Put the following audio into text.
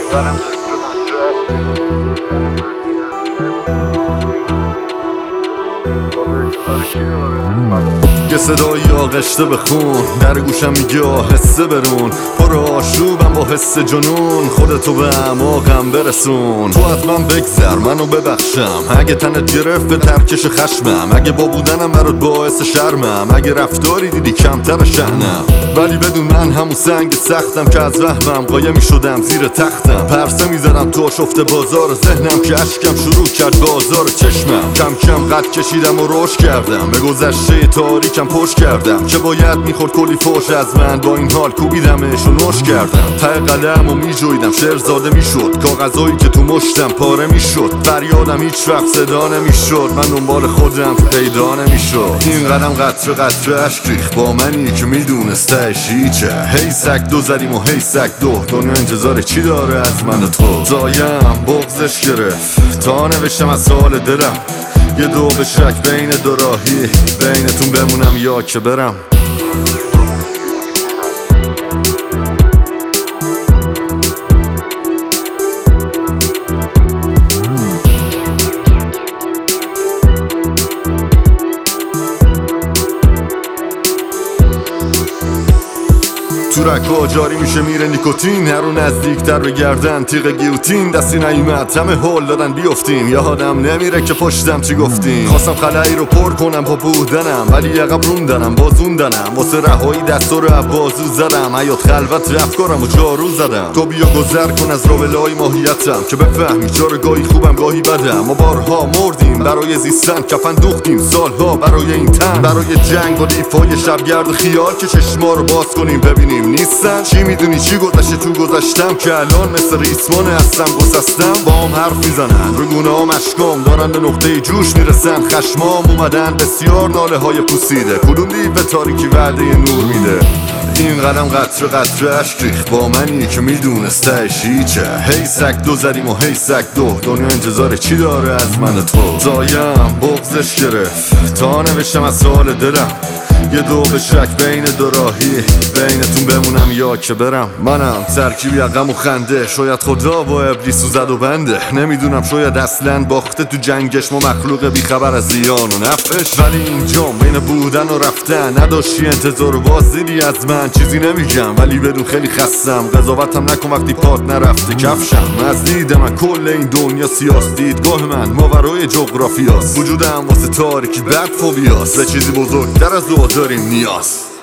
یه صدایی آغشته به خون در گوشم میگه آهسته برون، پر آشوبم با حس جنون، خودتو به اعماقم برسون. تو حتما بگذر منو ببخشم اگه تنت گرفت به ترکش خشمم، اگه با بودنم برات باعث شرمم، اگه رفتاری دیدی کمتر شأنم. ولی بدون من همون سنگ سختم که از وهمم قایم میشدم زیر تختم. پرسه میزدم تو آشفته بازار ذهنم که اشکم شروع کرد بازار چشمم. کم کم قد کشیدم و رشد کردم، به گذشته تاریکم پشت کردم که باید میخورد کلی فوش از من. با این حال کوبیدمش و نوش کردم، ته قلم و میجویدم شعر زاده میشد، کاغذایی که تو مشتم پاره میشد. فریادم هیچ وقت صدا نمیشد، من دنبال خودم پیدا نمیشد. این قدم قطره قطره اشک ریخت با منی که میدونستش هیچه. هی سگ دو زدیم و هی سگ دو، دنیا انتظار چی داره از من و تو؟ زایم بغزش گرفت تا نوشتم از سوال دلم، یه دو به شک بین دو راهی، بینتون بمونم یا که برم. تو رکا جاری میشه میره نیکوتین، هر رو نزدیکتر به گردن تیغ گیوتین. دستی نیومد همه هول دادن بیافتیم، یادم نمیره که پشتم چی گفتیم. خواستم خلایی رو پر کنم با بودنم، ولی عقب روندنم بازوندنم. واسه رهایی دستا رو بازو زدم، حیات خلوت افکارم و جارو زدم. تو بیا گذر کن از رابلای ماهیتم که بفهمی چرا گاهی خوبم گاهی بدم. ما بارها مردیم برای زیستن، کفن دوختیم سالها برای این تن، برای جنگ و دیفای شبگرد خیال که چشما رو باز کنیم ببینیم نیستن. چی میدونی چی گذشته تو گذشتم که الان مثل ریسمان هستم گسستم. با هم حرف میزنن رو گونه ها مشکام دارن به نقطه جوش میرسن. خشمام اومدن بسیار ناله های پوسیده، کدوم دیو به تاریکی وعده نور میده. این قدم قطره قطره اشک ریخت با منی که میدونستش هیچه. هی سگ دو زدیم و هی سگ دو، دنیا انتظار چی داره از من و تو؟ زایم بغزش گرفت تا نوشتم از سوال دلم، یه دو به شک بین دو راهی، بینتون بمونم یا که برم. منم ترکیبی غم و خنده، شاید خدا با ابلیس و زد و بنده. نمیدونم شاید اصلا باخته تو جنگش، ما مخلوق بیخبر از زیان و نفعش. ولی اینجام بین بودن و رفتن، نداشتی انتظار و بازدیدی از من. چیزی نمیگم ولی بدون خیلی خستم، قضاوتم نکن وقتی پات نرفته کفشم. از دید من کل این دنیا سیاست، دیدگاه من ماورای جغرافیاست. وجودم واسه تاریکی بد فوبیاست، به چیزی بزرگتر از دو داریم نیاز.